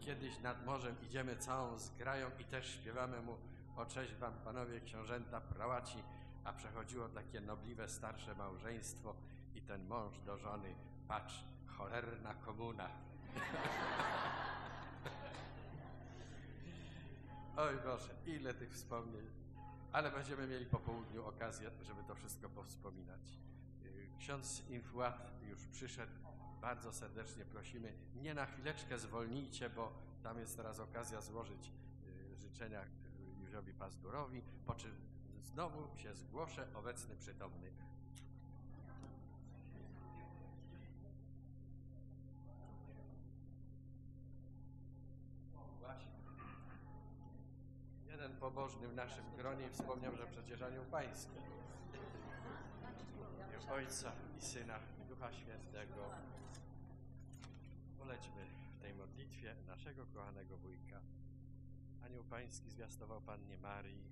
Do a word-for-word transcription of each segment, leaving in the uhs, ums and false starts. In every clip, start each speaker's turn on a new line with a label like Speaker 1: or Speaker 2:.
Speaker 1: kiedyś nad morzem idziemy całą zgrają i też śpiewamy mu o cześć wam, panowie książęta, prałaci, a przechodziło takie nobliwe starsze małżeństwo i ten mąż do żony, patrz, cholerna komuna. Oj Boże, ile tych wspomnień, ale będziemy mieli po południu okazję, żeby to wszystko powspominać. Ksiądz Infuat już przyszedł, bardzo serdecznie prosimy, nie na chwileczkę zwolnijcie, bo tam jest teraz okazja złożyć życzenia Józiowi Pazdurowi, po czym znowu się zgłoszę, obecny, przytomny. Właśnie. Jeden pobożny w naszym gronie wspomniał, że przecież Anioł Pański. W Ojca i Syna i Ducha Świętego. Polećmy w tej modlitwie naszego kochanego wujka. Anioł Pański zwiastował Pannie Marii.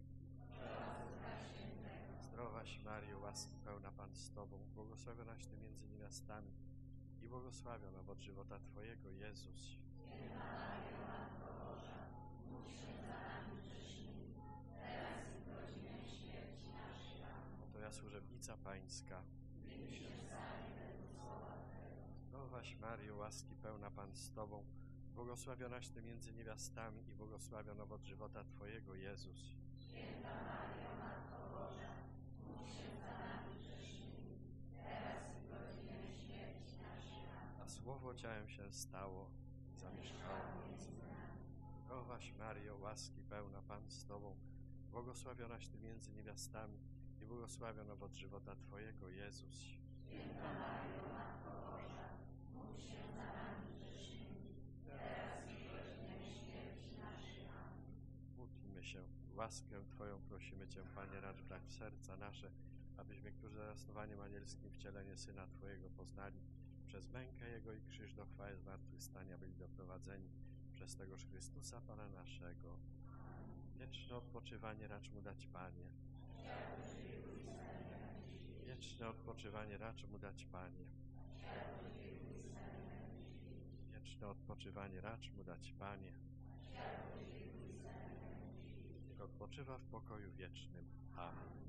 Speaker 1: Zdrowaś Mario, łaski pełna Pan z Tobą, błogosławionaś Ty między niewiastami i błogosławion owoc żywota Twojego, Jezus. Oto ja, służebnica Pańska. Zdrowaś Mario, łaski pełna Pan z Tobą, błogosławionaś Ty między niewiastami i błogosławion owoc żywota Twojego, Jezus. Święta Maryjo, Matko Boża, módl się za nami grzesznymi, teraz i w godzinę śmierci naszej. A Słowo ciałem się stało, zamieszkało między nami. Zdrowaś Maryjo, łaski pełna Pan z Tobą, błogosławionaś Ty między niewiastami i błogosławion owoc żywota Twojego, Jezus. Święta Maryjo, Matko Boża, módl się za nami grzesznymi, teraz i w godzinę śmierci naszej. Amen. Módlmy się. Łaskę Twoją prosimy Cię, Panie, racz brać w serca nasze, abyśmy, którzy zarastowaniem anielskim wcielenie Syna Twojego poznali, przez mękę Jego i krzyż do chwały zmartwychwstania byli doprowadzeni przez tegoż Chrystusa, Pana naszego. Wieczne odpoczywanie racz Mu dać, Panie. Wieczne odpoczywanie racz Mu dać, Panie. Wieczne odpoczywanie racz Mu dać, Panie. Niech odpoczywa w pokoju wiecznym. Amen.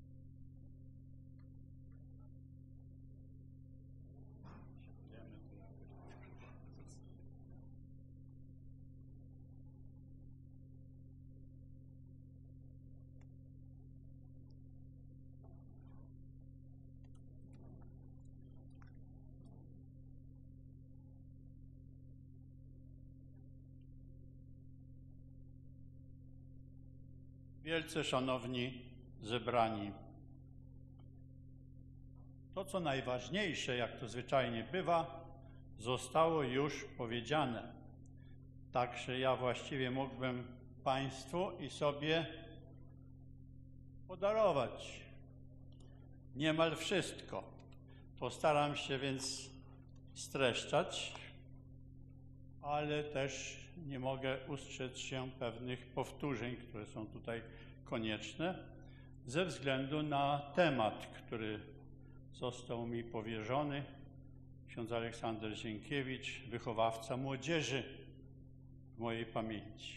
Speaker 2: Wielce szanowni zebrani, to co najważniejsze, jak to zwyczajnie bywa, zostało już powiedziane. Także ja właściwie mógłbym Państwu i sobie podarować niemal wszystko. Postaram się więc streszczać, ale też nie mogę ustrzec się pewnych powtórzeń, które są tutaj konieczne, ze względu na temat, który został mi powierzony. Ksiądz Aleksander Zienkiewicz, wychowawca młodzieży w mojej pamięci.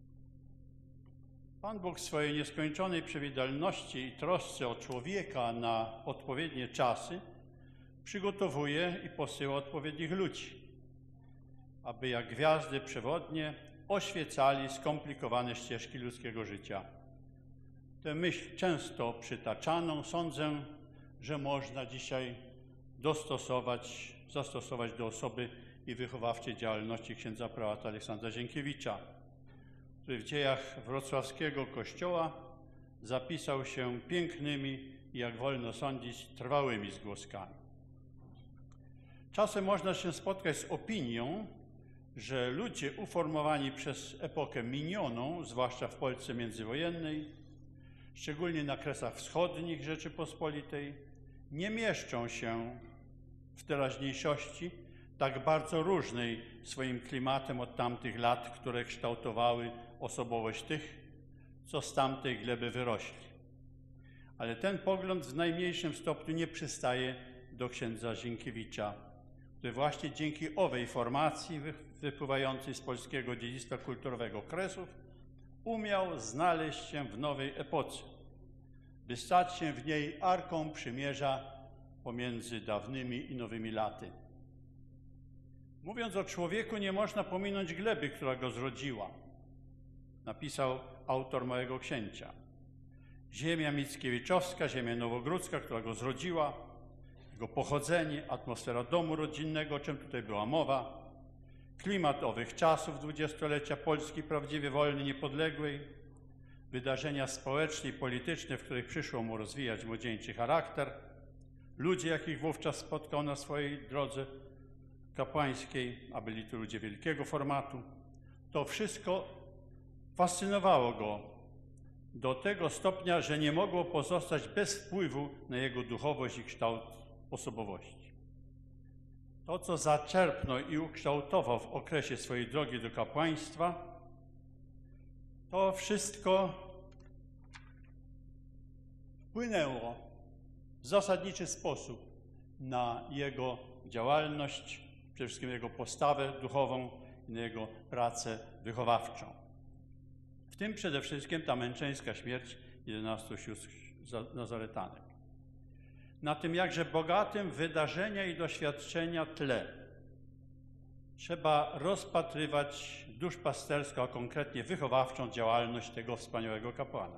Speaker 2: Pan Bóg w swojej nieskończonej przewidywalności i trosce o człowieka na odpowiednie czasy przygotowuje i posyła odpowiednich ludzi, aby jak gwiazdy przewodnie oświecali skomplikowane ścieżki ludzkiego życia. Tę myśl często przytaczaną sądzę, że można dzisiaj dostosować, zastosować do osoby i wychowawczej działalności księdza prałata Aleksandra Zienkiewicza, który w dziejach wrocławskiego kościoła zapisał się pięknymi i, jak wolno sądzić, trwałymi zgłoskami. Czasem można się spotkać z opinią, że ludzie uformowani przez epokę minioną, zwłaszcza w Polsce międzywojennej, szczególnie na kresach wschodnich Rzeczypospolitej, nie mieszczą się w teraźniejszości tak bardzo różnej swoim klimatem od tamtych lat, które kształtowały osobowość tych, co z tamtej gleby wyrośli. Ale ten pogląd w najmniejszym stopniu nie przystaje do księdza Zienkiewicza, który właśnie dzięki owej formacji wypływającej z polskiego dziedzictwa kulturowego Kresów umiał znaleźć się w nowej epoce, by stać się w niej arką przymierza pomiędzy dawnymi i nowymi laty. Mówiąc o człowieku, nie można pominąć gleby, która go zrodziła, napisał autor Małego Księcia. Ziemia mickiewiczowska, ziemia nowogródzka, która go zrodziła, jego pochodzenie, atmosfera domu rodzinnego, o czym tutaj była mowa, klimat owych czasów dwudziestolecia Polski prawdziwie wolnej, niepodległej, wydarzenia społeczne i polityczne, w których przyszło mu rozwijać młodzieńczy charakter, ludzie, jakich wówczas spotkał na swojej drodze kapłańskiej, a byli to ludzie wielkiego formatu, to wszystko fascynowało go do tego stopnia, że nie mogło pozostać bez wpływu na jego duchowość i kształt osobowości. To, co zaczerpnął i ukształtował w okresie swojej drogi do kapłaństwa, to wszystko wpłynęło w zasadniczy sposób na jego działalność, przede wszystkim jego postawę duchową i na jego pracę wychowawczą. W tym przede wszystkim ta męczeńska śmierć jedenastu sióstr nazaretanek. Na tym jakże bogatym wydarzenia i doświadczenia tle trzeba rozpatrywać duszpasterską, a konkretnie wychowawczą działalność tego wspaniałego kapłana.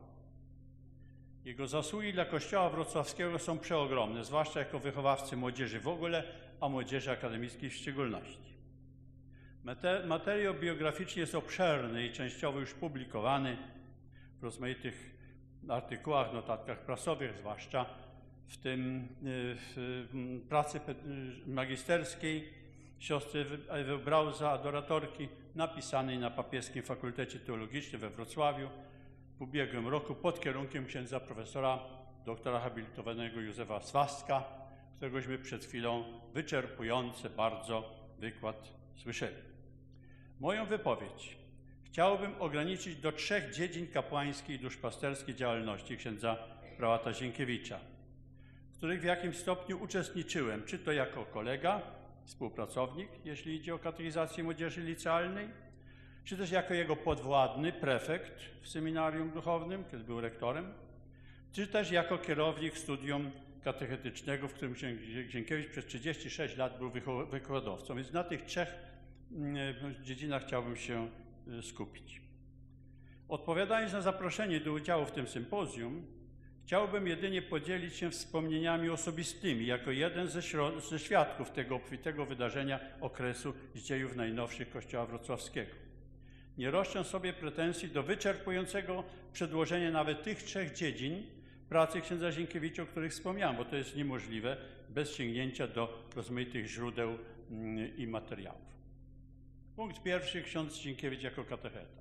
Speaker 2: Jego zasługi dla Kościoła wrocławskiego są przeogromne, zwłaszcza jako wychowawcy młodzieży w ogóle, a młodzieży akademickiej w szczególności. Materiał biograficzny jest obszerny i częściowo już publikowany w rozmaitych artykułach, notatkach prasowych, zwłaszcza w tym w pracy magisterskiej siostry Ewy Brauza, adoratorki, napisanej na Papieskim Fakultecie Teologicznym we Wrocławiu w ubiegłym roku pod kierunkiem księdza profesora doktora habilitowanego Józefa Swastka, któregośmy przed chwilą wyczerpujący bardzo wykład słyszeli. Moją wypowiedź chciałbym ograniczyć do trzech dziedzin kapłańskiej i duszpasterskiej działalności księdza prałata Zienkiewicza, w których w jakimś stopniu uczestniczyłem, czy to jako kolega, współpracownik, jeśli idzie o katechizację młodzieży licealnej, czy też jako jego podwładny, prefekt w seminarium duchownym, kiedy był rektorem, czy też jako kierownik studium katechetycznego, w którym Zienkiewicz przez trzydzieści sześć lat był wykładowcą. Więc na tych trzech dziedzinach chciałbym się skupić. Odpowiadając na zaproszenie do udziału w tym sympozjum, chciałbym jedynie podzielić się wspomnieniami osobistymi, jako jeden ze, ze świadków tego obfitego wydarzenia okresu z dziejów najnowszych Kościoła wrocławskiego. Nie roszczę sobie pretensji do wyczerpującego przedłożenia nawet tych trzech dziedzin pracy księdza Zienkiewicza, o których wspomniałem, bo to jest niemożliwe bez sięgnięcia do rozmaitych źródeł i materiałów. Punkt pierwszy. Ksiądz Zienkiewicz jako katecheta.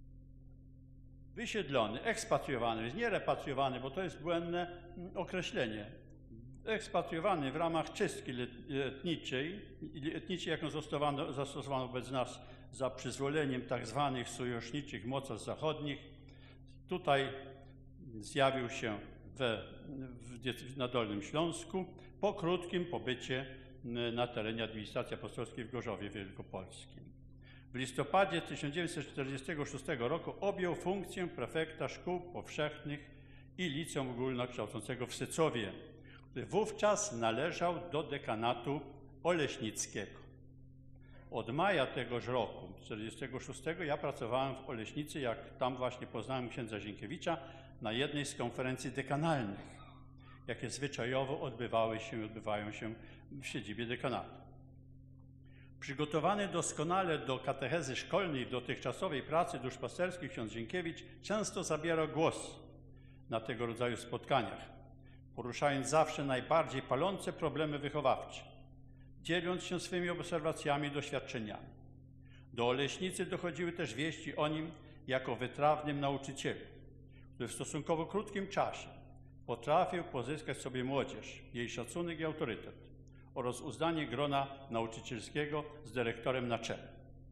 Speaker 2: Wysiedlony, ekspatriowany, więc nie repatriowany, bo to jest błędne określenie. Ekspatriowany w ramach czystki etniczej, etniczej jaką zastosowano, zastosowano wobec nas za przyzwoleniem tak zwanych sojuszniczych mocarstw zachodnich. Tutaj zjawił się we, w, na Dolnym Śląsku po krótkim pobycie na terenie administracji apostolskiej w Gorzowie Wielkopolskim. W listopadzie tysiąc dziewięćset czterdziestego szóstego roku objął funkcję prefekta szkół powszechnych i liceum ogólnokształcącego w Sycowie, który wówczas należał do dekanatu oleśnickiego. Od maja tegoż roku, tysiąc dziewięćset czterdziestego szóstego, ja pracowałem w Oleśnicy, jak tam właśnie poznałem księdza Zienkiewicza na jednej z konferencji dekanalnych, jakie zwyczajowo odbywały się i odbywają się w siedzibie dekanatu. Przygotowany doskonale do katechezy szkolnej w dotychczasowej pracy duszpasterskiej ksiądz Zienkiewicz często zabierał głos na tego rodzaju spotkaniach, poruszając zawsze najbardziej palące problemy wychowawcze, dzieląc się swymi obserwacjami i doświadczeniami. Do Oleśnicy dochodziły też wieści o nim jako wytrawnym nauczycielu, który w stosunkowo krótkim czasie potrafił pozyskać sobie młodzież, jej szacunek i autorytet oraz uznanie grona nauczycielskiego z dyrektorem na czele.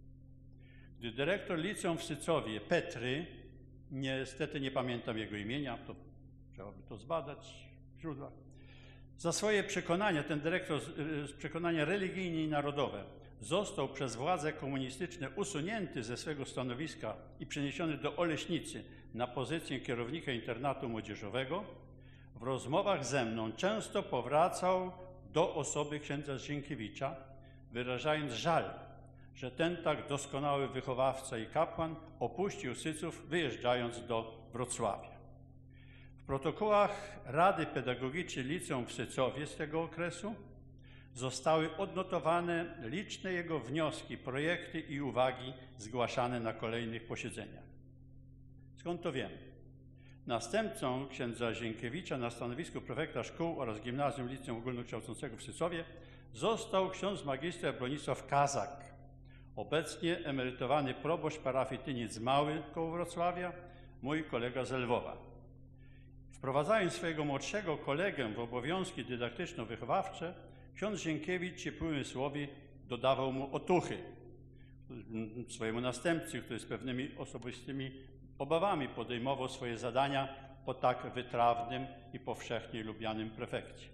Speaker 2: Gdy dyrektor liceum w Sycowie, Petry, niestety nie pamiętam jego imienia, to trzeba by to zbadać w źródłach, Za swoje przekonania, ten dyrektor z przekonania religijne i narodowe, został przez władze komunistyczne usunięty ze swego stanowiska i przeniesiony do Oleśnicy na pozycję kierownika internatu młodzieżowego. W rozmowach ze mną często powracał do osoby księdza Zienkiewicza, wyrażając żal, że ten tak doskonały wychowawca i kapłan opuścił Syców, wyjeżdżając do Wrocławia. W protokołach Rady Pedagogicznej Liceum w Sycowie z tego okresu zostały odnotowane liczne jego wnioski, projekty i uwagi zgłaszane na kolejnych posiedzeniach. Skąd to wiemy? Następcą księdza Zienkiewicza na stanowisku prefekta szkół oraz Gimnazjum Liceum Ogólnokształcącego w Sycowie został ksiądz magister Bronisław Kazak, obecnie emerytowany proboszcz parafii Tyniec Mały koło Wrocławia, mój kolega z Lwowa. Wprowadzając swojego młodszego kolegę w obowiązki dydaktyczno-wychowawcze, ksiądz Zienkiewicz ciepłymi słowy dodawał mu otuchy swojemu następcy, który z pewnymi osobistymi obawami podejmował swoje zadania po tak wytrawnym i powszechnie lubianym prefekcie.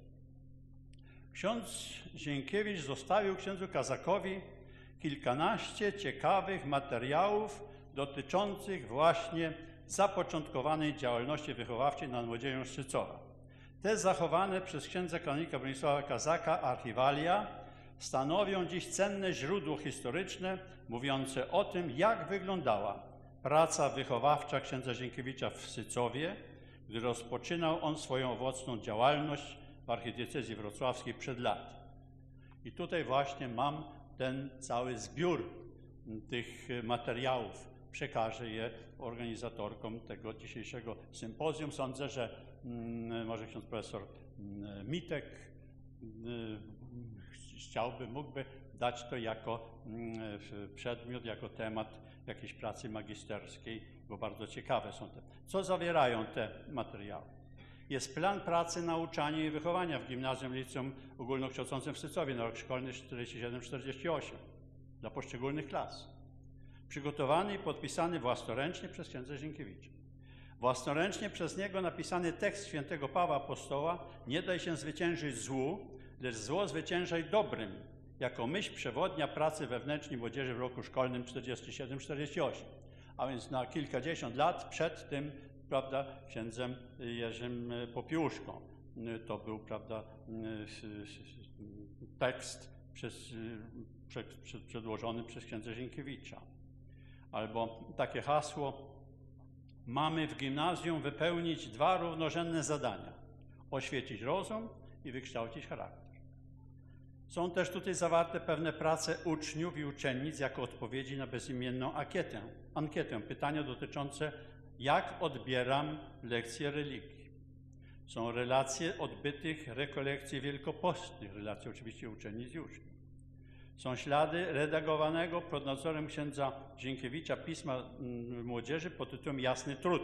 Speaker 2: Ksiądz Zienkiewicz zostawił księdzu Kazakowi kilkanaście ciekawych materiałów dotyczących właśnie zapoczątkowanej działalności wychowawczej nad młodzieżą Sycowa. Te zachowane przez księdza kanonika Bronisława Kazaka archiwalia stanowią dziś cenne źródło historyczne mówiące o tym, jak wyglądała praca wychowawcza księdza Zienkiewicza w Sycowie, gdy rozpoczynał on swoją owocną działalność w archidiecezji wrocławskiej przed laty. I tutaj właśnie mam ten cały zbiór tych materiałów. Przekażę je organizatorkom tego dzisiejszego sympozjum. Sądzę, że mm, może ksiądz profesor mm, Mitek mm, chciałby, mógłby dać to jako mm, przedmiot, jako temat jakiejś pracy magisterskiej, bo bardzo ciekawe są te. Co zawierają te materiały? Jest plan pracy nauczania i wychowania w Gimnazjum Liceum Ogólnokształcącym w Sycowie na rok szkolny czterdzieści siedem czterdzieści osiem dla poszczególnych klas. Przygotowany i podpisany własnoręcznie przez księdza Zienkiewicza. Własnoręcznie przez niego napisany tekst świętego Pawła Apostoła: nie daj się zwyciężyć złu, lecz zło zwyciężaj dobrym, jako myśl przewodnia pracy wewnętrznej młodzieży w roku szkolnym czterdzieści siedem czterdzieści osiem. A więc na kilkadziesiąt lat przed tym, prawda, księdzem Jerzym Popiełuszką. To był, prawda, tekst przez, przedłożony przez księdza Zienkiewicza. Albo takie hasło: mamy w gimnazjum wypełnić dwa równorzędne zadania: oświecić rozum i wykształcić charakter. Są też tutaj zawarte pewne prace uczniów i uczennic jako odpowiedzi na bezimienną ankietę, ankietę pytania dotyczące, jak odbieram lekcje religii. Są relacje odbytych rekolekcji wielkopostnych, relacje oczywiście uczennic i uczniów. Są ślady redagowanego pod nadzorem księdza Zienkiewicza pisma młodzieży pod tytułem Jasny Trud.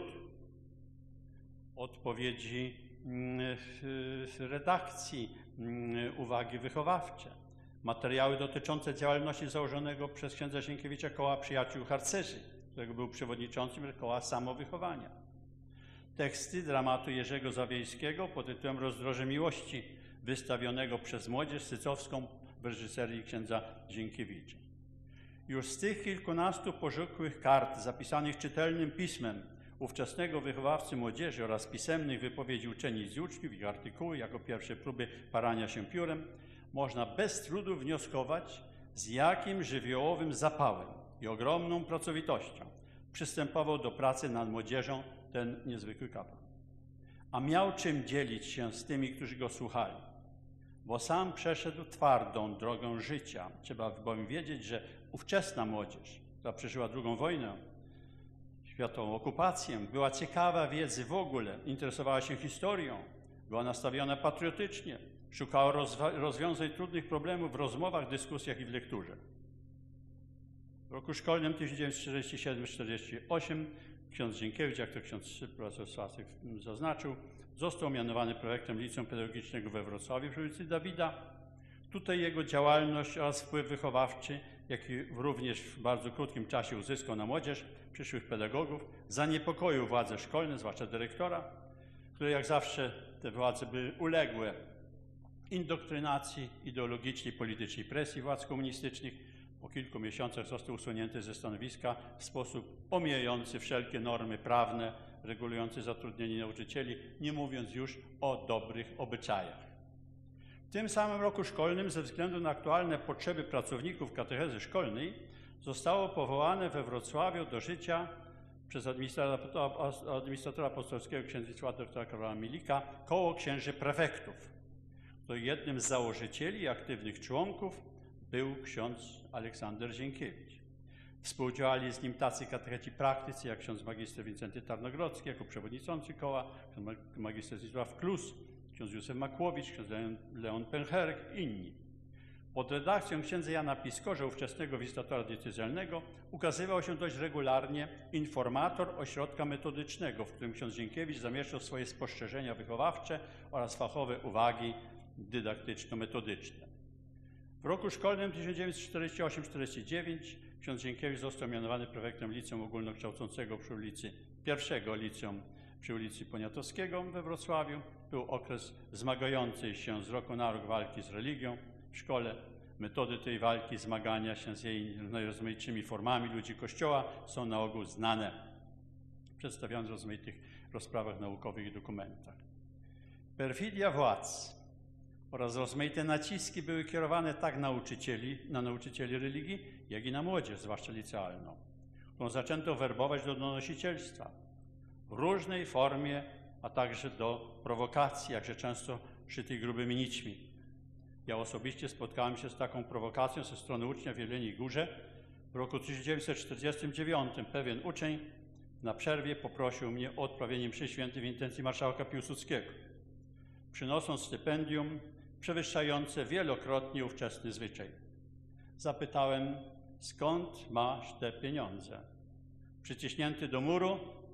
Speaker 2: Odpowiedzi w redakcji, uwagi wychowawcze. Materiały dotyczące działalności założonego przez księdza Zienkiewicza Koła Przyjaciół Harcerzy, którego był przewodniczącym Koła Samowychowania. Teksty dramatu Jerzego Zawiejskiego pod tytułem Rozdroże miłości, wystawionego przez młodzież sycowską w reżyserii księdza Zienkiewicza. Już z tych kilkunastu pożółkłych kart zapisanych czytelnym pismem ówczesnego wychowawcy młodzieży oraz pisemnych wypowiedzi uczennic i uczniów i artykuły jako pierwsze próby parania się piórem, można bez trudu wnioskować, z jakim żywiołowym zapałem i ogromną pracowitością przystępował do pracy nad młodzieżą ten niezwykły kapłan. A miał czym dzielić się z tymi, którzy go słuchali, bo sam przeszedł twardą drogę życia. Trzeba bowiem wiedzieć, że ówczesna młodzież, która przeżyła drugą wojnę światową, okupację, była ciekawa wiedzy w ogóle, interesowała się historią, była nastawiona patriotycznie, szukała rozwiązań trudnych problemów w rozmowach, dyskusjach i w lekturze. W roku szkolnym tysiąc dziewięćset czterdziesty siódmy czterdziesty ósmy ksiądz Zienkiewicz, jak to ksiądz profesor Sławek zaznaczył, został mianowany prefektem Liceum Pedagogicznego we Wrocławiu przy ulicy Dawida. Tutaj jego działalność oraz wpływ wychowawczy, jaki również w bardzo krótkim czasie uzyskał na młodzież, przyszłych pedagogów, zaniepokoił władze szkolne, zwłaszcza dyrektora, które jak zawsze te władze były uległe indoktrynacji ideologicznej, politycznej presji władz komunistycznych. Po kilku miesiącach został usunięty ze stanowiska w sposób omijający wszelkie normy prawne regulujące zatrudnienie nauczycieli, nie mówiąc już o dobrych obyczajach. W tym samym roku szkolnym, ze względu na aktualne potrzeby pracowników katechezy szkolnej, zostało powołane we Wrocławiu do życia przez administratora, administratora apostolskiego księdza doktora Karola Milika koło księży prefektów. To jednym z założycieli i aktywnych członków był ksiądz Aleksander Zienkiewicz. Współdziałali z nim tacy katecheci praktycy jak ksiądz magister Wincenty Tarnogrodzki jako przewodniczący koła, ksiądz magister Zdzisław Klus, ksiądz Józef Makłowicz, ksiądz Leon, Leon Pęcherek i inni. Pod redakcją księdza Jana Piskorza, ówczesnego wizytatora diecezjalnego, ukazywał się dość regularnie informator ośrodka metodycznego, w którym ksiądz Zienkiewicz zamieszczał swoje spostrzeżenia wychowawcze oraz fachowe uwagi dydaktyczno-metodyczne. W roku szkolnym tysiąc dziewięćset czterdziestym ósmym czterdziestym dziewiątym ksiądz Zienkiewicz został mianowany prefektem liceum ogólnokształcącego przy ulicy pierwszego liceum przy ulicy Poniatowskiego we Wrocławiu. Był okres zmagającej się z roku na rok walki z religią w szkole. Metody tej walki, zmagania się z jej najrozmaitszymi formami ludzi Kościoła są na ogół znane, przedstawione w rozmaitych rozprawach naukowych i dokumentach. Perfidia władz oraz rozmaite naciski były kierowane tak nauczycieli, na nauczycieli religii, jak i na młodzież, zwłaszcza licealną, którą zaczęto werbować do donosicielstwa w różnej formie, a także do prowokacji, jakże często szytych grubymi nićmi. Ja osobiście spotkałem się z taką prowokacją ze strony ucznia w Jeleniej Górze. W roku tysiąc dziewięćset czterdziestym dziewiątym pewien uczeń na przerwie poprosił mnie o odprawienie mszy świętej w intencji marszałka Piłsudskiego, przynosząc stypendium przewyższające wielokrotnie ówczesny zwyczaj. Zapytałem, skąd masz te pieniądze? Przyciśnięty do muru,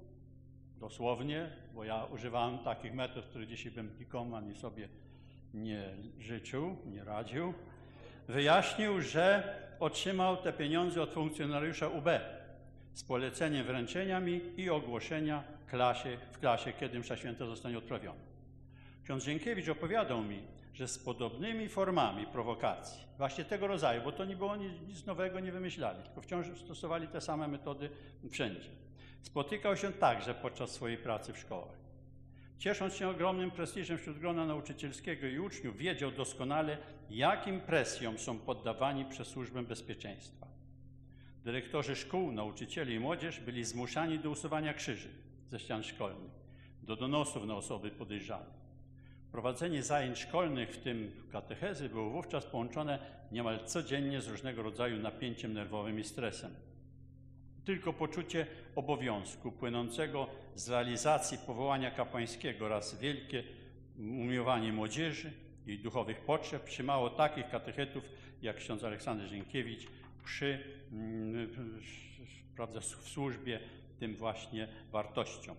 Speaker 2: dosłownie, bo ja używałem takich metod, których dzisiaj bym nikomu ani sobie nie życzył, nie radził, wyjaśnił, że otrzymał te pieniądze od funkcjonariusza U B z poleceniem wręczenia mi i ogłoszenia klasie, w klasie, kiedy msza święta zostanie odprawiona. Ksiądz Zienkiewicz opowiadał mi, że z podobnymi formami prowokacji, właśnie tego rodzaju, bo to nie było nic, nic nowego, nie wymyślali, tylko wciąż stosowali te same metody wszędzie. Spotykał się także podczas swojej pracy w szkołach. Ciesząc się ogromnym prestiżem wśród grona nauczycielskiego i uczniów, wiedział doskonale, jakim presjom są poddawani przez Służbę Bezpieczeństwa. Dyrektorzy szkół, nauczyciele i młodzież byli zmuszani do usuwania krzyży ze ścian szkolnych, do donosów na osoby podejrzane. Prowadzenie zajęć szkolnych, w tym katechezy, było wówczas połączone niemal codziennie z różnego rodzaju napięciem nerwowym i stresem. Tylko poczucie obowiązku płynącego z realizacji powołania kapłańskiego oraz wielkie umiłowanie młodzieży i duchowych potrzeb trzymało takich katechetów jak ksiądz Aleksander Zienkiewicz przy, prawda, w służbie tym właśnie wartościom.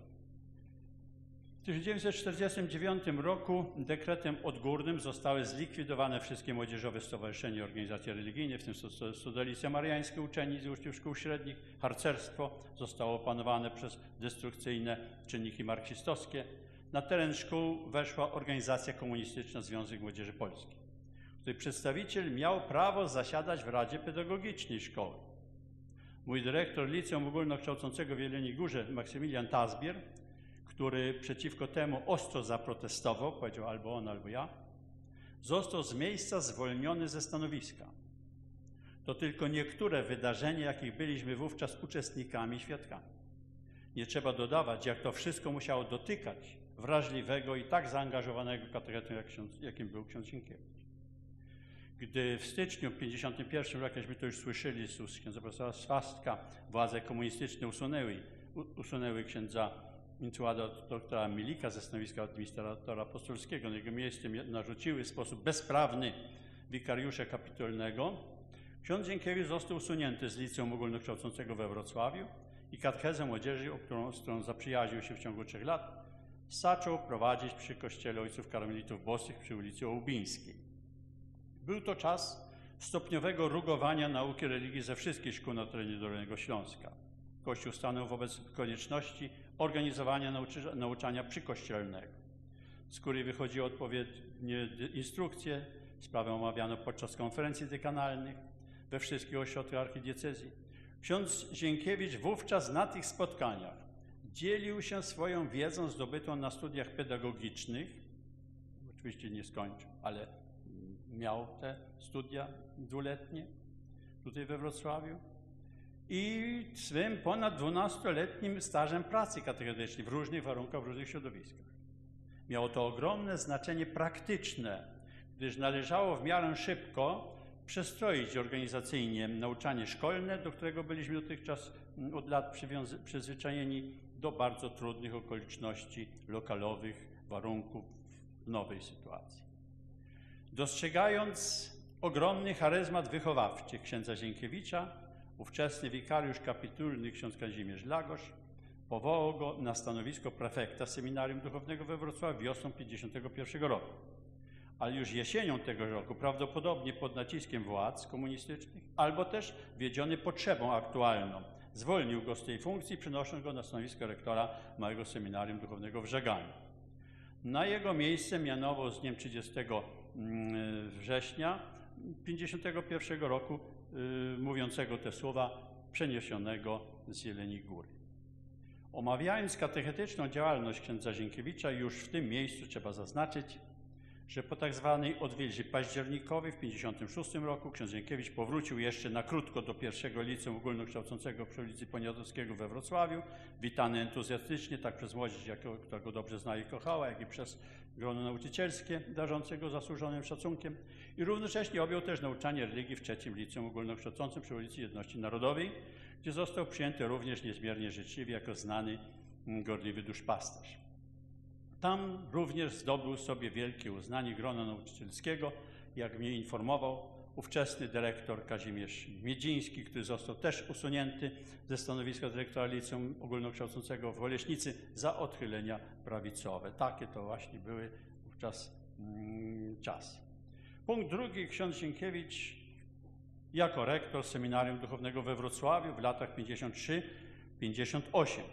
Speaker 2: W tysiąc dziewięćset czterdziestym dziewiątym roku dekretem odgórnym zostały zlikwidowane wszystkie młodzieżowe stowarzyszenia i organizacje religijne, w tym Stodolicje Mariańskie, uczeni z uczniów szkół średnich. Harcerstwo zostało opanowane przez destrukcyjne czynniki marksistowskie. Na teren szkół weszła organizacja komunistyczna Związek Młodzieży Polskiej, której przedstawiciel miał prawo zasiadać w Radzie Pedagogicznej szkoły. Mój dyrektor liceum ogólnokształcącego w Jeleniej Górze, Maksymilian Tazbier, który przeciwko temu ostro zaprotestował, powiedział albo on, albo ja, został z miejsca zwolniony ze stanowiska. To tylko niektóre wydarzenia, jakich byliśmy wówczas uczestnikami i świadkami. Nie trzeba dodawać, jak to wszystko musiało dotykać wrażliwego i tak zaangażowanego katechetę, jak ksiądz, jakim był ksiądz Zienkiewicz. Gdy w styczniu tysiąc dziewięćset pięćdziesiątym pierwszym roku, jakśmy to już słyszeli z ust księdza profesora Swastka, władze komunistyczne usunęły, usunęły księdza Wincentyła doktora Milika ze stanowiska administratora apostolskiego. Na jego miejsce narzuciły w sposób bezprawny wikariusza kapitolnego. Ksiądz Zienkiewicz został usunięty z liceum ogólnokształcącego we Wrocławiu i katechezę młodzieży, o którą, z którą zaprzyjaźnił się w ciągu trzech lat, zaczął prowadzić przy kościele ojców karmelitów bosych przy ulicy Ołbińskiej. Był to czas stopniowego rugowania nauki religii ze wszystkich szkół na terenie Dolnego Śląska. Kościół stanął wobec konieczności organizowania nauczania przykościelnego. z której wychodziły odpowiednie instrukcje. Sprawę omawiano podczas konferencji dekanalnych we wszystkich ośrodkach archidiecezji. Ksiądz Zienkiewicz wówczas na tych spotkaniach dzielił się swoją wiedzą zdobytą na studiach pedagogicznych. Oczywiście nie skończył, ale miał te studia dwuletnie tutaj we Wrocławiu i swym ponad dwunastoletnim stażem pracy katechetycznej w różnych warunkach, w różnych środowiskach. Miało to ogromne znaczenie praktyczne, gdyż należało w miarę szybko przestroić organizacyjnie nauczanie szkolne, do którego byliśmy dotychczas od lat przyzwyczajeni, do bardzo trudnych okoliczności lokalowych, warunków w nowej sytuacji. Dostrzegając ogromny charyzmat wychowawczy księdza Zienkiewicza, ówczesny wikariusz kapitulny ksiądz Kazimierz Lagosz powołał go na stanowisko prefekta Seminarium Duchownego we Wrocławiu wiosną pięćdziesiątego pierwszego roku. Ale już jesienią tego roku, prawdopodobnie pod naciskiem władz komunistycznych, albo też wiedziony potrzebą aktualną, zwolnił go z tej funkcji, przenosząc go na stanowisko rektora Małego Seminarium Duchownego w Żeganiu. Na jego miejsce mianował z dniem trzydziestego września pięćdziesiątego pierwszego roku yy, mówiącego te słowa przeniesionego z Jeleniej Góry. Omawiając katechetyczną działalność księdza Zienkiewicza, już w tym miejscu trzeba zaznaczyć, że po tak zwanej odwilży październikowej w pięćdziesiątym szóstym roku ksiądz Zienkiewicz powrócił jeszcze na krótko do pierwszego liceum ogólnokształcącego przy ulicy Poniatowskiego we Wrocławiu, witany entuzjastycznie tak przez młodzież, która go dobrze zna i kochała, jak i przez grono nauczycielskie darzące go zasłużonym szacunkiem, i równocześnie objął też nauczanie religii w trzecim liceum ogólnokształcącym przy ulicy Jedności Narodowej, gdzie został przyjęty również niezmiernie życzliwie jako znany, gorliwy duszpasterz. Tam również zdobył sobie wielkie uznanie grona nauczycielskiego, jak mnie informował ówczesny dyrektor Kazimierz Miedziński, który został też usunięty ze stanowiska dyrektora liceum ogólnokształcącego w Oleśnicy za odchylenia prawicowe. Takie to właśnie były wówczas mm, czasy. Punkt drugi. Ksiądz Zienkiewicz jako rektor Seminarium Duchownego we Wrocławiu w latach pięćdziesiątym trzecim do pięćdziesiątego ósmego.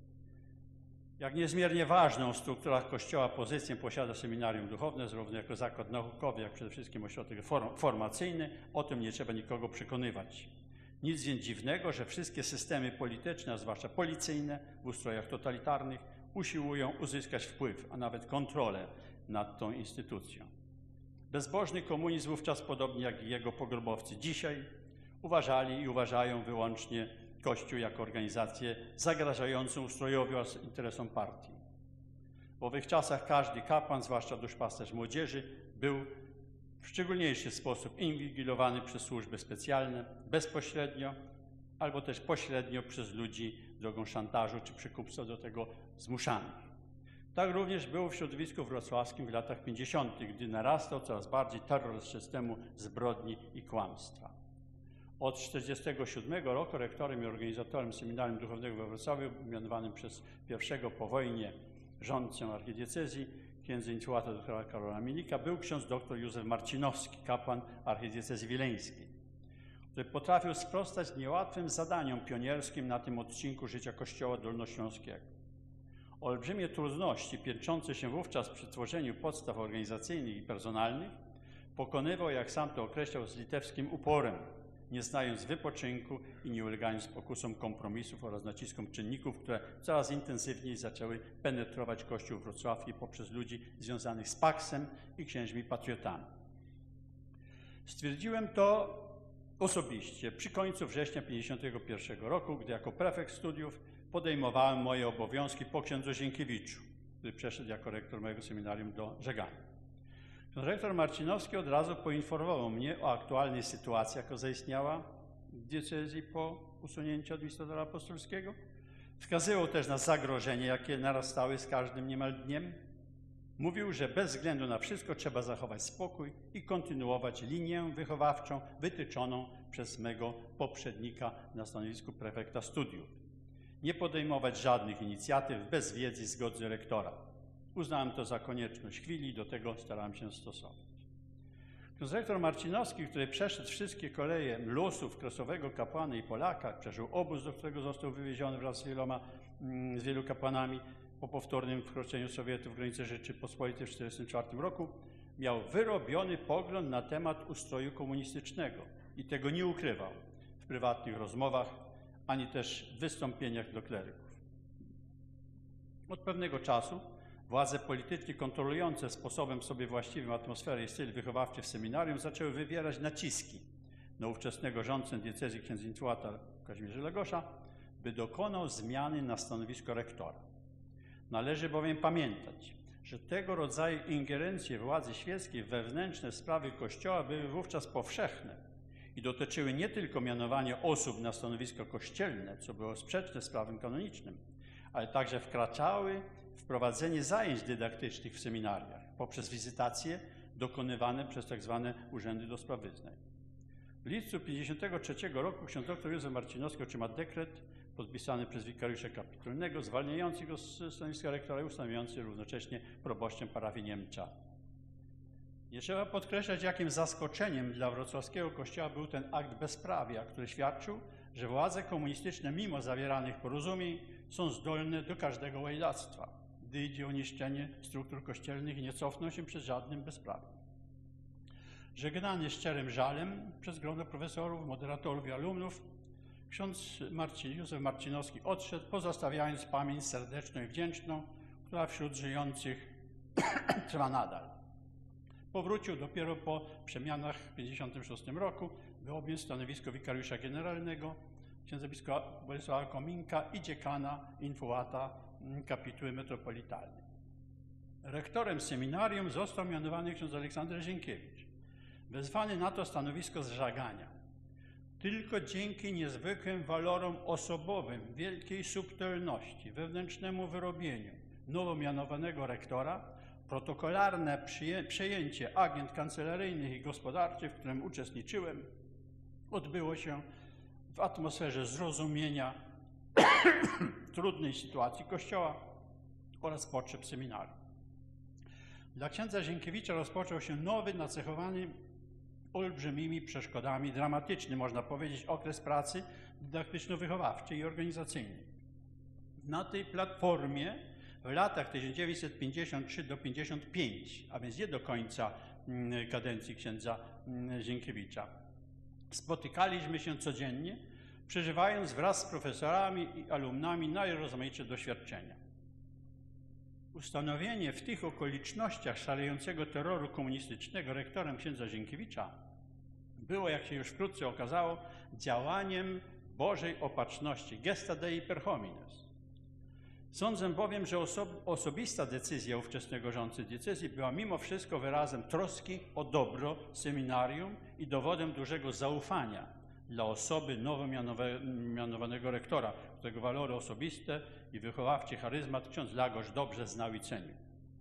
Speaker 2: Jak niezmiernie ważną w strukturach Kościoła pozycję posiada Seminarium Duchowne, zarówno jako zakład naukowy, jak przede wszystkim ośrodek formacyjny, o tym nie trzeba nikogo przekonywać. Nic więc dziwnego, że wszystkie systemy polityczne, a zwłaszcza policyjne w ustrojach totalitarnych, usiłują uzyskać wpływ, a nawet kontrolę nad tą instytucją. Bezbożny komunizm wówczas, podobnie jak i jego pogrobowcy dzisiaj, uważali i uważają wyłącznie Kościół jako organizację zagrażającą ustrojowi oraz interesom partii. W owych czasach każdy kapłan, zwłaszcza duszpasterz młodzieży, był w szczególniejszy sposób inwigilowany przez służby specjalne, bezpośrednio albo też pośrednio przez ludzi drogą szantażu czy przekupstwa do tego zmuszanych. Tak również było w środowisku wrocławskim w latach pięćdziesiątych, gdy narastał coraz bardziej terror systemu zbrodni i kłamstwa. Od tysiąc dziewięćset czterdziestego siódmego roku rektorem i organizatorem Seminarium Duchownego we Wrocławiu, mianowanym przez pierwszego po wojnie rządcę archidiecezji, księdza inicjata doktora Karola Milika, był ksiądz dr Józef Marcinowski, kapłan archidiecezji wileńskiej, który potrafił sprostać niełatwym zadaniom pionierskim na tym odcinku życia Kościoła dolnośląskiego. Olbrzymie trudności piętrzące się wówczas przy tworzeniu podstaw organizacyjnych i personalnych pokonywał, jak sam to określał, z litewskim uporem, nie znając wypoczynku i nie ulegając pokusom kompromisów oraz naciskom czynników, które coraz intensywniej zaczęły penetrować Kościół wrocławski poprzez ludzi związanych z Paksem i księżmi patriotami. Stwierdziłem to osobiście przy końcu września tysiąc dziewięćset pięćdziesiątego pierwszego roku, gdy jako prefekt studiów podejmowałem moje obowiązki po księdzu Zienkiewiczu, który przeszedł jako rektor mojego seminarium do Żegania. Ksiądz rektor Marcinowski od razu poinformował mnie o aktualnej sytuacji, jaka zaistniała w diecezji po usunięciu administratora apostolskiego. Wskazywał też na zagrożenie, jakie narastały z każdym niemal dniem. Mówił, że bez względu na wszystko trzeba zachować spokój i kontynuować linię wychowawczą wytyczoną przez mego poprzednika na stanowisku prefekta studiów. Nie podejmować żadnych inicjatyw bez wiedzy i zgody rektora. Uznałem to za konieczność chwili i do tego starałem się stosować. Ksiądz rektor Marcinowski, który przeszedł wszystkie koleje losów kresowego kapłana i Polaka, przeżył obóz, do którego został wywieziony wraz z wieloma, z wielu kapłanami, po powtórnym wkroczeniu Sowietów w granice Rzeczypospolitej w tysiąc dziewięćset czterdziestym czwartym roku, miał wyrobiony pogląd na temat ustroju komunistycznego i tego nie ukrywał w prywatnych rozmowach, ani też w wystąpieniach do kleryków. Od pewnego czasu władze polityczne kontrolujące sposobem sobie właściwym atmosferę i styl wychowawczy w seminarium zaczęły wywierać naciski na ówczesnego rządcę diecezji księdza intuata Kazimierza Legosza, by dokonał zmiany na stanowisko rektora. Należy bowiem pamiętać, że tego rodzaju ingerencje władzy świeckiej w wewnętrzne sprawy Kościoła były wówczas powszechne i dotyczyły nie tylko mianowania osób na stanowisko kościelne, co było sprzeczne z prawem kanonicznym, ale także wkraczały w prowadzenie zajęć dydaktycznych w seminariach poprzez wizytacje dokonywane przez tzw. urzędy do spraw wyznań. W lipcu tysiąc dziewięćset pięćdziesiątego trzeciego roku ksiądz dr Józef Marcinowski otrzyma dekret podpisany przez wikariusza kapitulnego zwalniający go z stanowiska rektora i ustanawiający równocześnie proboszczem parafii Niemcza. Nie trzeba podkreślać, jakim zaskoczeniem dla wrocławskiego kościoła był ten akt bezprawia, który świadczył, że władze komunistyczne mimo zawieranych porozumień są zdolne do każdego łajdactwa, gdy idzie o niszczenie struktur kościelnych i nie cofną się przed żadnym bezprawiem. Żegnany szczerym żalem przez grono profesorów, moderatorów i alumnów, ksiądz Marcin, Józef Marcinowski odszedł, pozostawiając pamięć serdeczną i wdzięczną, która wśród żyjących trwa nadal. Powrócił dopiero po przemianach w tysiąc dziewięćset pięćdziesiątym szóstym roku, by objąć stanowisko wikariusza generalnego, księdza biskupa Bolesława Kominka i dziekana infuata kapituły metropolitalnej. Rektorem seminarium został mianowany ksiądz Aleksander Zienkiewicz, wezwany na to stanowisko z żagania. Tylko dzięki niezwykłym walorom osobowym, wielkiej subtelności, wewnętrznemu wyrobieniu nowo mianowanego rektora, protokolarne przejęcie agent kancelaryjnych i gospodarczych, w którym uczestniczyłem, odbyło się w atmosferze zrozumienia trudnej sytuacji Kościoła oraz potrzeb seminarium. Dla księdza Zienkiewicza rozpoczął się nowy, nacechowany olbrzymimi przeszkodami, dramatyczny, można powiedzieć, okres pracy dydaktyczno-wychowawczej i organizacyjnej. Na tej platformie w latach tysiąc dziewięćset pięćdziesiątym trzecim do pięćdziesiątego piątego, a więc nie do końca kadencji księdza Zienkiewicza, spotykaliśmy się codziennie, przeżywając wraz z profesorami i alumnami najrozmaitsze doświadczenia. Ustanowienie w tych okolicznościach szalejącego terroru komunistycznego rektorem księdza Zienkiewicza było, jak się już wkrótce okazało, działaniem Bożej opatrzności, gesta Dei per homines. Sądzę bowiem, że oso osobista decyzja ówczesnego rządcy diecezji była mimo wszystko wyrazem troski o dobro seminarium i dowodem dużego zaufania dla osoby nowo mianowanego rektora, którego walory osobiste i wychowawczy charyzmat ksiądz Lagosz dobrze znał i cenił.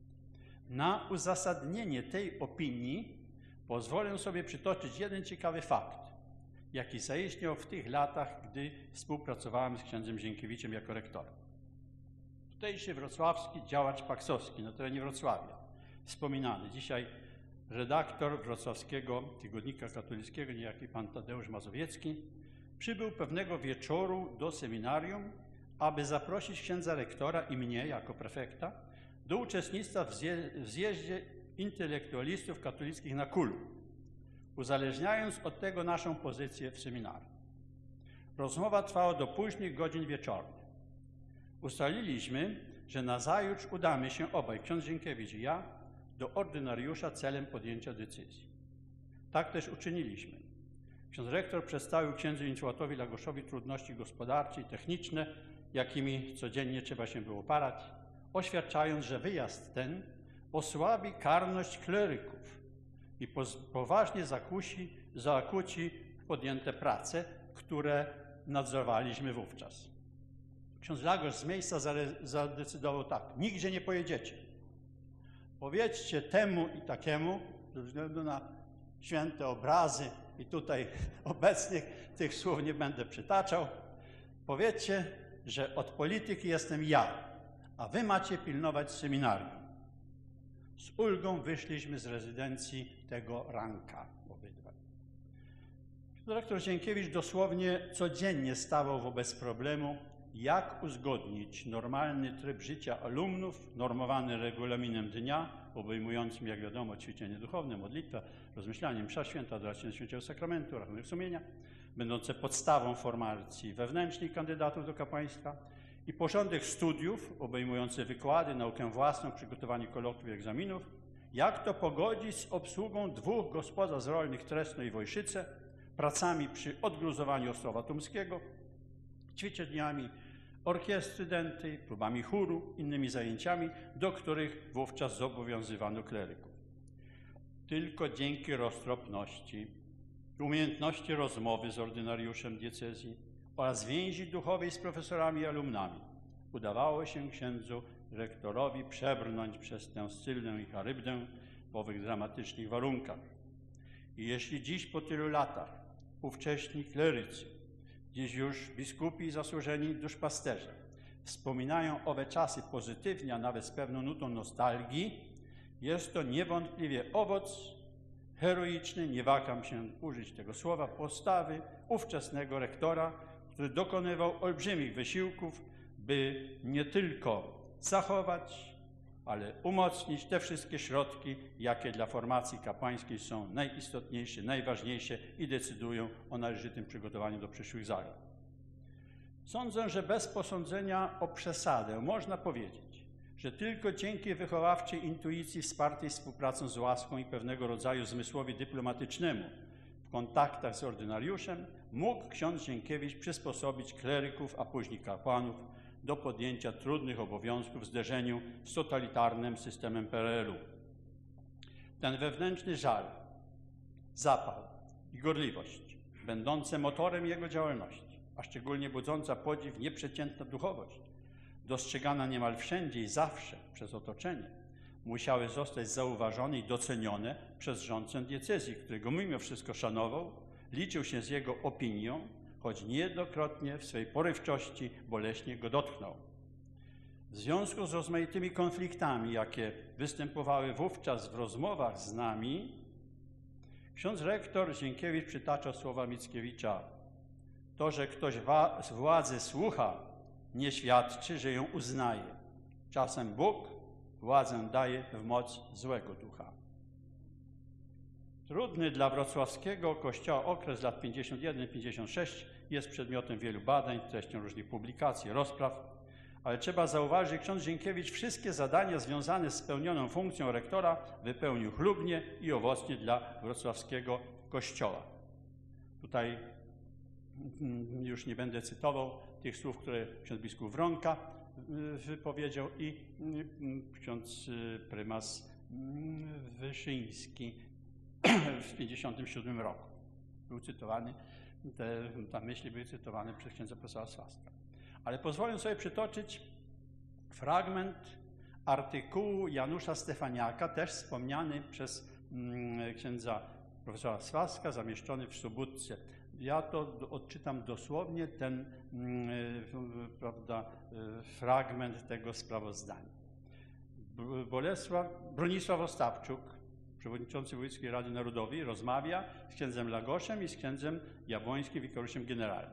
Speaker 2: Na uzasadnienie tej opinii pozwolę sobie przytoczyć jeden ciekawy fakt, jaki zaistniał w tych latach, gdy współpracowałem z księdzem Zienkiewiczem jako rektorem. Tutejszy wrocławski działacz paksowski na terenie Wrocławia, wspominany dzisiaj redaktor wrocławskiego tygodnika katolickiego, niejaki pan Tadeusz Mazowiecki, przybył pewnego wieczoru do seminarium, aby zaprosić księdza rektora i mnie jako prefekta do uczestnictwa w, zje w zjeździe intelektualistów katolickich na Kulu, uzależniając od tego naszą pozycję w seminarium. Rozmowa trwała do późnych godzin wieczornych. Ustaliliśmy, że nazajutrz udamy się obaj, ksiądz Zienkiewicz i ja, do ordynariusza celem podjęcia decyzji. Tak też uczyniliśmy. Ksiądz rektor przedstawił księdzu inicjatowi Lagoszowi trudności gospodarcze i techniczne, jakimi codziennie trzeba się było parać, oświadczając, że wyjazd ten osłabi karność kleryków i poważnie zakusi, zakłóci podjęte prace, które nadzorowaliśmy wówczas. Ksiądz Lagosz z miejsca zadecydował tak: nigdzie nie pojedziecie. Powiedzcie temu i takiemu, ze względu na święte obrazy i tutaj obecnych, tych słów nie będę przytaczał, powiedzcie, że od polityki jestem ja, a wy macie pilnować seminarium. Z ulgą wyszliśmy z rezydencji tego ranka obydwaj. Dyrektor Zienkiewicz dosłownie codziennie stawał wobec problemu, jak uzgodnić normalny tryb życia alumnów, normowany regulaminem dnia, obejmującym, jak wiadomo, ćwiczenie duchowne, modlitwę, rozmyślanie, msza święta, adoracja Świętego Sakramentu, rachunek sumienia, będące podstawą formacji wewnętrznej kandydatów do kapłaństwa i porządek studiów obejmujący wykłady, naukę własną, przygotowanie kolokwiów i egzaminów, jak to pogodzić z obsługą dwóch gospodarstw rolnych Trestno i Wojszyce, pracami przy odgruzowaniu Ostrowa Tumskiego, ćwiczeniami orkiestry dętej, próbami chóru, innymi zajęciami, do których wówczas zobowiązywano kleryków. Tylko dzięki roztropności, umiejętności rozmowy z ordynariuszem diecezji oraz więzi duchowej z profesorami i alumnami udawało się księdzu rektorowi przebrnąć przez tę Scylnę i Charybdę w owych dramatycznych warunkach. I jeśli dziś po tylu latach ówcześni klerycy, dziś już biskupi i zasłużeni duszpasterze wspominają owe czasy pozytywnie, a nawet z pewną nutą nostalgii, jest to niewątpliwie owoc heroiczny, nie waham się użyć tego słowa, postawy ówczesnego rektora, który dokonywał olbrzymich wysiłków, by nie tylko zachować, ale umocnić te wszystkie środki, jakie dla formacji kapłańskiej są najistotniejsze, najważniejsze i decydują o należytym przygotowaniu do przyszłych zadań. Sądzę, że bez posądzenia o przesadę można powiedzieć, że tylko dzięki wychowawczej intuicji wspartej współpracą z łaską i pewnego rodzaju zmysłowi dyplomatycznemu w kontaktach z ordynariuszem mógł ksiądz Zienkiewicz przysposobić kleryków, a później kapłanów do podjęcia trudnych obowiązków w zderzeniu z totalitarnym systemem P R L u. Ten wewnętrzny żal, zapał i gorliwość, będące motorem jego działalności, a szczególnie budząca podziw nieprzeciętna duchowość, dostrzegana niemal wszędzie i zawsze przez otoczenie, musiały zostać zauważone i docenione przez rządcę diecezji, którego mimo wszystko szanował, liczył się z jego opinią, choć niejednokrotnie w swej porywczości boleśnie go dotknął. W związku z rozmaitymi konfliktami, jakie występowały wówczas w rozmowach z nami, ksiądz rektor Zienkiewicz przytacza słowa Mickiewicza: to, że ktoś z władzy słucha, nie świadczy, że ją uznaje. Czasem Bóg władzę daje w moc złego ducha. Trudny dla wrocławskiego kościoła okres lat pięćdziesiąt jeden do pięćdziesiąt sześć jest przedmiotem wielu badań, treścią różnych publikacji, rozpraw, ale trzeba zauważyć, że ksiądz Zienkiewicz wszystkie zadania związane z spełnioną funkcją rektora wypełnił chlubnie i owocnie dla wrocławskiego kościoła. Tutaj już nie będę cytował tych słów, które ksiądz biskup Wronka wypowiedział i ksiądz prymas Wyszyński w tysiąc dziewięćset pięćdziesiątym siódmym roku. Był cytowany, te, te myśli były cytowane przez księdza profesora Swaska. Ale pozwolę sobie przytoczyć fragment artykułu Janusza Stefaniaka, też wspomniany przez mm, księdza profesora Swaska, zamieszczony w Sobótce. Ja to odczytam dosłownie ten mm, prawda, fragment tego sprawozdania. Bolesław, Bronisław Ostapczuk, przewodniczący Wojewódzkiej Rady Narodowej, rozmawia z księdzem Lagoszem i z księdzem Jabłońskim, wikariuszem generalnym.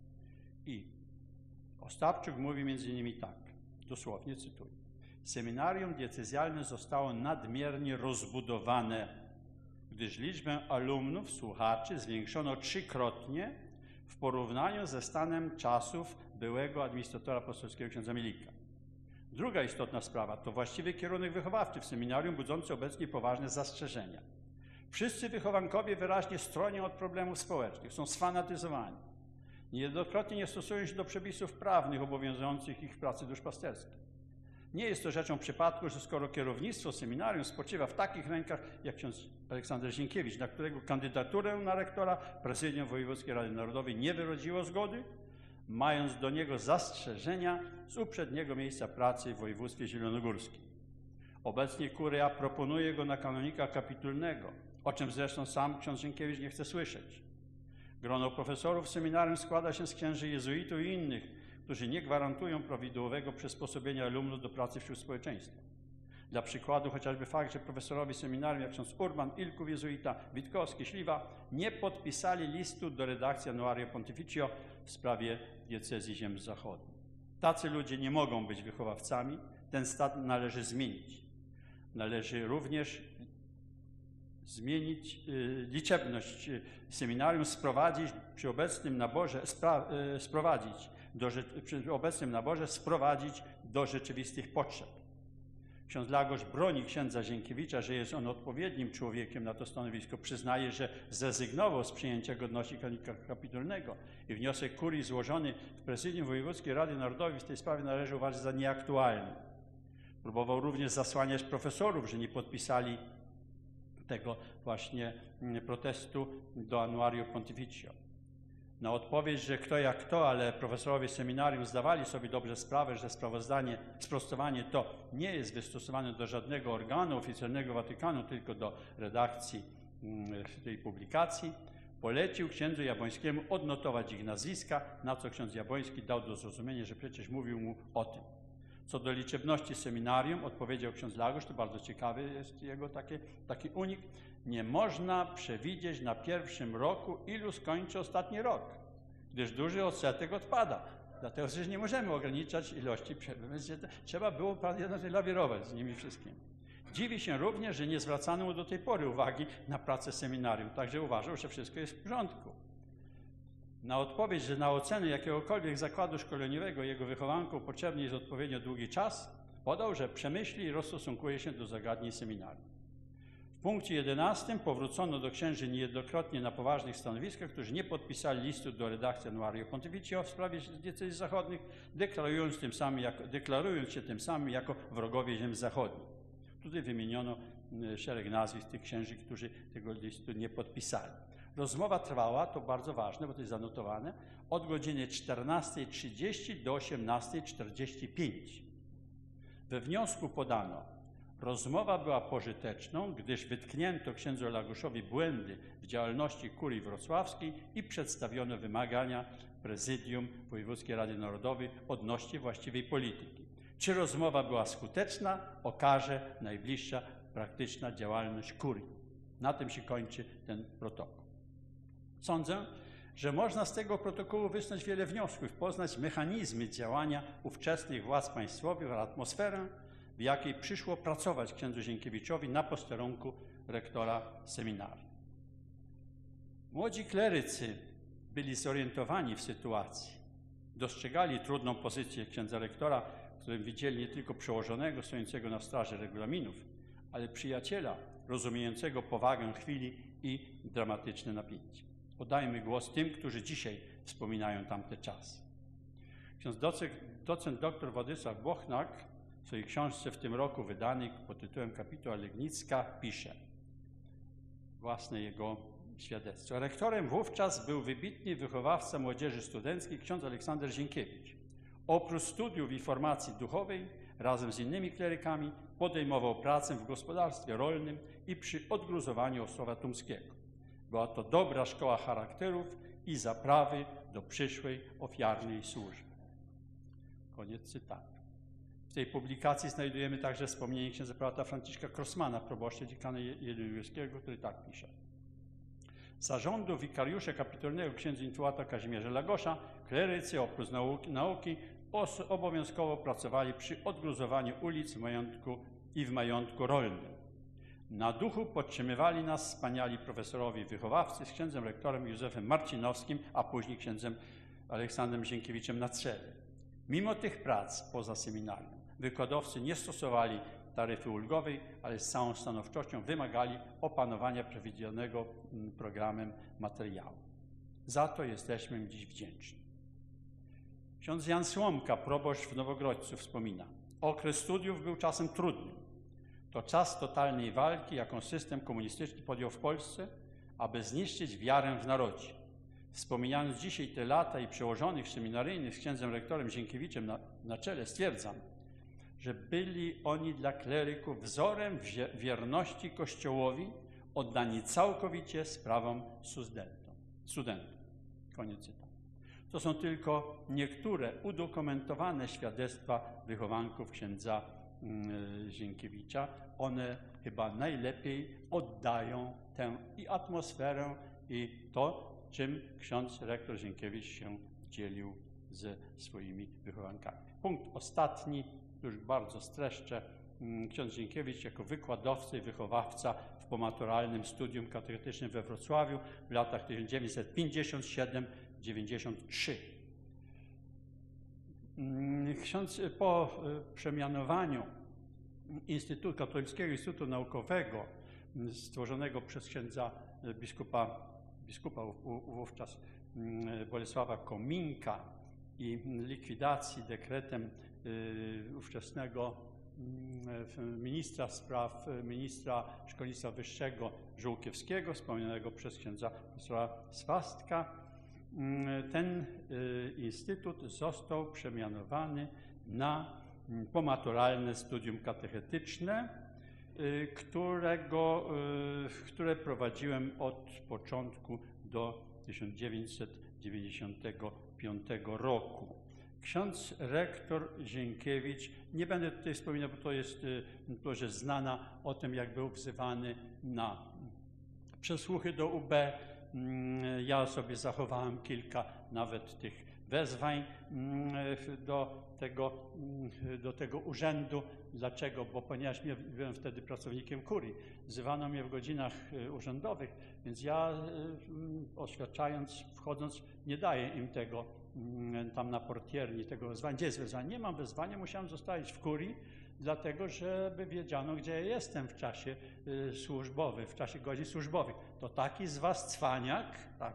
Speaker 2: I Ostapczuk mówi między innymi tak, dosłownie cytuję: seminarium diecezjalne zostało nadmiernie rozbudowane, gdyż liczbę alumnów, słuchaczy zwiększono trzykrotnie w porównaniu ze stanem czasów byłego administratora apostolskiego księdza Mielika. Druga istotna sprawa to właściwy kierunek wychowawczy w seminarium, budzący obecnie poważne zastrzeżenia. Wszyscy wychowankowie wyraźnie stronią od problemów społecznych, są sfanatyzowani. Niejednokrotnie nie stosują się do przepisów prawnych obowiązujących ich w pracy duszpasterskiej. Nie jest to rzeczą przypadku, że skoro kierownictwo seminarium spoczywa w takich rękach jak ksiądz Aleksander Zienkiewicz, na którego kandydaturę na rektora prezydium Wojewódzkiej Rady Narodowej nie wyrodziło zgody, mając do niego zastrzeżenia z uprzedniego miejsca pracy w województwie zielonogórskim. Obecnie kuria proponuje go na kanonika kapitulnego, o czym zresztą sam ksiądz Zienkiewicz nie chce słyszeć. Grono profesorów seminarium składa się z księży jezuitów i innych, którzy nie gwarantują prawidłowego przysposobienia alumnów do pracy wśród społeczeństwa. Dla przykładu chociażby fakt, że profesorowie seminarium, jak ksiądz Urban, Ilków jezuita, Witkowski, Śliwa, nie podpisali listu do redakcji Annuario Pontificio w sprawie diecezji ziem zachodnich. Tacy ludzie nie mogą być wychowawcami. Ten stan należy zmienić. Należy również zmienić y, liczebność seminarium, sprowadzić przy obecnym naborze, spra, y, sprowadzić do, przy obecnym naborze sprowadzić do rzeczywistych potrzeb. Ksiądz Lagosz broni księdza Zienkiewicza, że jest on odpowiednim człowiekiem na to stanowisko. Przyznaje, że zrezygnował z przyjęcia godności kanika kapitulnego i wniosek kurii złożony w prezydium Wojewódzkiej Rady Narodowej w tej sprawie należy uważać za nieaktualny. Próbował również zasłaniać profesorów, że nie podpisali tego właśnie protestu do Annuario Pontificio. Na odpowiedź, że kto jak kto, ale profesorowie seminarium zdawali sobie dobrze sprawę, że sprawozdanie, sprostowanie to nie jest wystosowane do żadnego organu oficjalnego Watykanu, tylko do redakcji tej publikacji, polecił księdzu Jabłońskiemu odnotować ich nazwiska, na co ksiądz Jabłoński dał do zrozumienia, że przecież mówił mu o tym. Co do liczebności seminarium, odpowiedział ksiądz Lagosz, to bardzo ciekawy jest jego taki, taki unik, nie można przewidzieć na pierwszym roku, ilu skończy ostatni rok, gdyż duży odsetek odpada. Dlatego też nie możemy ograniczać ilości, więc trzeba było lawirować z nimi wszystkimi. Dziwi się również, że nie zwracano mu do tej pory uwagi na pracę seminarium, także uważał, że wszystko jest w porządku. Na odpowiedź, że na ocenę jakiegokolwiek zakładu szkoleniowego jego wychowankom potrzebny jest odpowiednio długi czas, podał, że przemyśli i rozstosunkuje się do zagadnień seminarium. W punkcie jedenastym powrócono do księży niejednokrotnie na poważnych stanowiskach, którzy nie podpisali listu do redakcji Annuario Pontificio w sprawie diecezji zachodnich, deklarując, tym samym jako, deklarując się tym samym jako wrogowie ziem zachodnich. Tutaj wymieniono szereg nazwisk tych księży, którzy tego listu nie podpisali. Rozmowa trwała, to bardzo ważne, bo to jest zanotowane, od godziny czternastej trzydzieści do osiemnastej czterdzieści pięć. We wniosku podano, rozmowa była pożyteczną, gdyż wytknięto księdzu Lagoszowi błędy w działalności kurii wrocławskiej i przedstawiono wymagania prezydium Wojewódzkiej Rady Narodowej odnośnie właściwej polityki. Czy rozmowa była skuteczna, okaże najbliższa praktyczna działalność kurii. Na tym się kończy ten protokół. Sądzę, że można z tego protokołu wysnuć wiele wniosków, poznać mechanizmy działania ówczesnych władz państwowych oraz atmosferę, w jakiej przyszło pracować księdzu Zienkiewiczowi na posterunku rektora seminarium. Młodzi klerycy byli zorientowani w sytuacji, dostrzegali trudną pozycję księdza rektora, w którym widzieli nie tylko przełożonego stojącego na straży regulaminów, ale przyjaciela rozumiejącego powagę chwili i dramatyczne napięcie. Oddajmy głos tym, którzy dzisiaj wspominają tamte czasy. Ksiądz docent, docent dr Władysław Bochnak w swojej książce w tym roku wydanej pod tytułem Kapituła Legnicka pisze własne jego świadectwo. Rektorem wówczas był wybitny wychowawca młodzieży studenckiej ksiądz Aleksander Zienkiewicz. Oprócz studiów i formacji duchowej razem z innymi klerykami podejmował pracę w gospodarstwie rolnym i przy odgruzowaniu Ostrowa Tumskiego. Była to dobra szkoła charakterów i zaprawy do przyszłej ofiarnej służby. Koniec cytatu. W tej publikacji znajdujemy także wspomnienie księdza prałata Franciszka Crossmana, proboszcza dziekana jeleniowskiego, który tak pisze. Zarządu wikariusza kapitulnego księdza intuata Kazimierza Lagosza klerycy oprócz nauki, nauki obowiązkowo pracowali przy odgruzowaniu ulic w majątku i w majątku rolnym. Na duchu podtrzymywali nas wspaniali profesorowie i wychowawcy z księdzem rektorem Józefem Marcinowskim, a później księdzem Aleksandrem Zienkiewiczem na Trzewie. Mimo tych prac poza seminarium wykładowcy nie stosowali taryfy ulgowej, ale z całą stanowczością wymagali opanowania przewidzianego programem materiału. Za to jesteśmy im dziś wdzięczni. Ksiądz Jan Słomka, proboszcz w Nowogrodźcu, wspomina: okres studiów był czasem trudnym. To czas totalnej walki, jaką system komunistyczny podjął w Polsce, aby zniszczyć wiarę w narodzie. Wspominając dzisiaj te lata i przełożonych seminaryjnych z księdzem rektorem Zienkiewiczem na, na czele, stwierdzam, że byli oni dla kleryków wzorem wierności Kościołowi, oddani całkowicie sprawom studentom. studentom. Koniec cytatu. To są tylko niektóre udokumentowane świadectwa wychowanków księdza yy, Zienkiewicza. One chyba najlepiej oddają tę i atmosferę, i to, czym ksiądz rektor Zienkiewicz się dzielił ze swoimi wychowankami. Punkt ostatni, już bardzo streszczę. Ksiądz Zienkiewicz jako wykładowca i wychowawca w pomaturalnym studium katechetycznym we Wrocławiu w latach tysiąc dziewięćset pięćdziesiąt siedem do dziewięćdziesiąt trzy. Ksiądz po przemianowaniu Instytutu Katolickiego Instytutu Naukowego stworzonego przez księdza biskupa, biskupa wówczas Bolesława Kominka i likwidacji dekretem ówczesnego ministra spraw, ministra szkolnictwa wyższego Żółkiewskiego, wspomnianego przez księdza profesora Swastka, ten instytut został przemianowany na pomaturalne studium katechetyczne, którego, które prowadziłem od początku do tysiąc dziewięćset dziewięćdziesiątego piątego roku. Ksiądz rektor Zienkiewicz, nie będę tutaj wspominał, bo to jest, to jest znana o tym, jak był wzywany na przesłuchy do U B. Ja sobie zachowałem kilka nawet tych wezwań do tego, do tego urzędu. Dlaczego? Bo ponieważ ja byłem wtedy pracownikiem kurii, wzywano mnie w godzinach urzędowych, więc ja oświadczając, wchodząc, nie daję im tego tam na portierni, tego wezwania. Gdzie jest wezwanie? Nie mam wezwania, musiałem zostać w kurii, dlatego żeby wiedziano, gdzie ja jestem w czasie służbowym, w czasie godzin służbowych. To taki z was cwaniak, tak,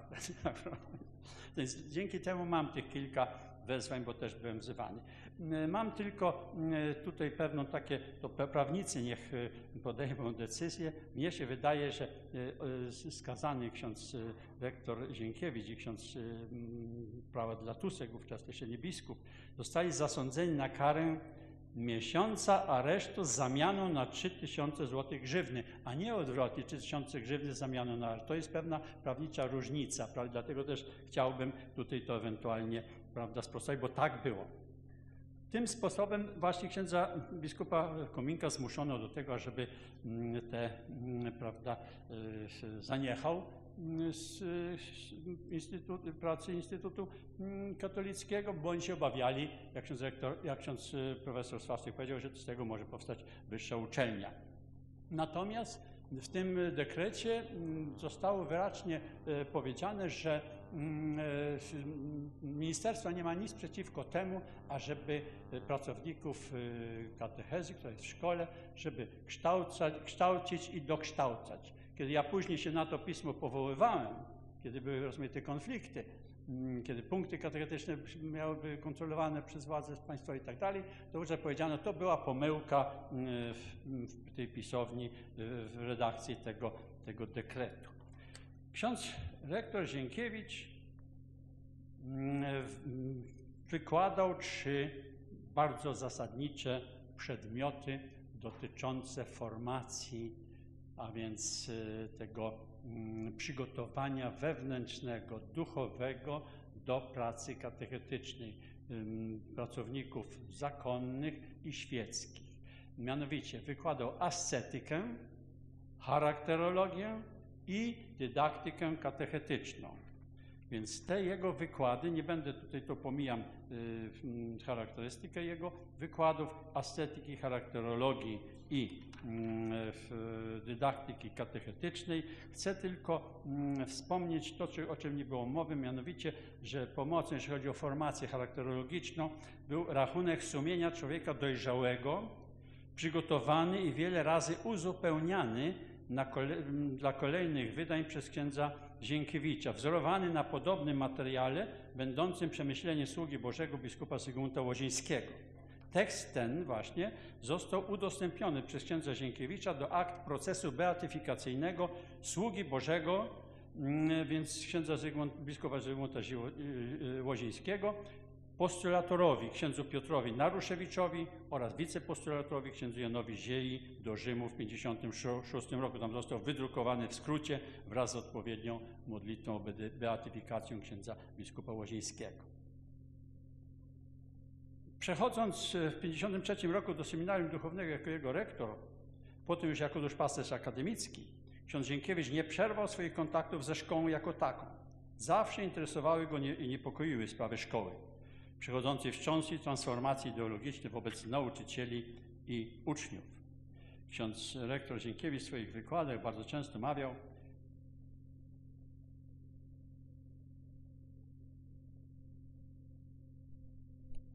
Speaker 2: więc dzięki temu mam tych kilka wezwań, bo też byłem wzywany. Mam tylko tutaj pewną takie, to prawnicy niech podejmą decyzję. Mnie się wydaje, że skazany ksiądz rektor Zienkiewicz i ksiądz prawa dla Tusek, wówczas jeszcze nie biskup, zostali zasądzeni na karę miesiąca aresztu z zamianą na trzy tysiące złotych grzywny, a nie odwrotnie, trzy tysiące grzywny z zamianą na areszt. To jest pewna prawnicza różnica, prawda? Dlatego też chciałbym tutaj to ewentualnie, prawda, sprostować, bo tak było. Tym sposobem właśnie księdza biskupa Kominka zmuszono do tego, żeby te, prawda, zaniechał z Instytutu, pracy Instytutu Katolickiego, bądź się obawiali, jak ksiądz, rektor, jak ksiądz profesor Swastek powiedział, że z tego może powstać wyższa uczelnia. Natomiast w tym dekrecie zostało wyraźnie powiedziane, że ministerstwo nie ma nic przeciwko temu, ażeby pracowników katechezy, która jest w szkole, żeby kształcać, kształcić i dokształcać. Kiedy ja później się na to pismo powoływałem, kiedy były rozmaite konflikty, kiedy punkty katechetyczne miały być kontrolowane przez władze państwowe i tak dalej, to już jak powiedziano, to była pomyłka w tej pisowni, w redakcji tego, tego dekretu. Ksiądz rektor Zienkiewicz wykładał trzy bardzo zasadnicze przedmioty dotyczące formacji, a więc tego przygotowania wewnętrznego, duchowego do pracy katechetycznej pracowników zakonnych i świeckich. Mianowicie wykładał ascetykę, charakterologię i dydaktykę katechetyczną. Więc te jego wykłady, nie będę tutaj, to pomijam y, charakterystykę jego wykładów, ascetyki, charakterologii i y, dydaktyki katechetycznej. Chcę tylko y, wspomnieć to, o czym nie było mowy, mianowicie, że pomocą, jeśli chodzi o formację charakterologiczną, był rachunek sumienia człowieka dojrzałego, przygotowany i wiele razy uzupełniany na kole, dla kolejnych wydań przez księdza Zienkiewicza, wzorowany na podobnym materiale, będącym przemyśleniem sługi Bożego biskupa Zygmunta Łozińskiego. Tekst ten właśnie został udostępniony przez księdza Zienkiewicza do akt procesu beatyfikacyjnego sługi Bożego, więc księdza Zygmunt, biskupa Zygmunta Łozińskiego, postulatorowi księdzu Piotrowi Naruszewiczowi oraz wicepostulatorowi księdzu Janowi Ziei do Rzymu w tysiąc dziewięćset pięćdziesiątym szóstym roku. Tam został wydrukowany w skrócie wraz z odpowiednią modlitwą o beatyfikację księdza biskupa Łozińskiego. Przechodząc w tysiąc dziewięćset pięćdziesiątym trzecim roku do seminarium duchownego jako jego rektor, potem już jako duszpasterz akademicki, ksiądz Zienkiewicz nie przerwał swoich kontaktów ze szkołą jako taką. Zawsze interesowały go nie, i niepokoiły sprawy szkoły. przychodzącej wstrząs i transformacji ideologicznej wobec nauczycieli i uczniów. Ksiądz rektor Zienkiewicz w swoich wykładach bardzo często mawiał,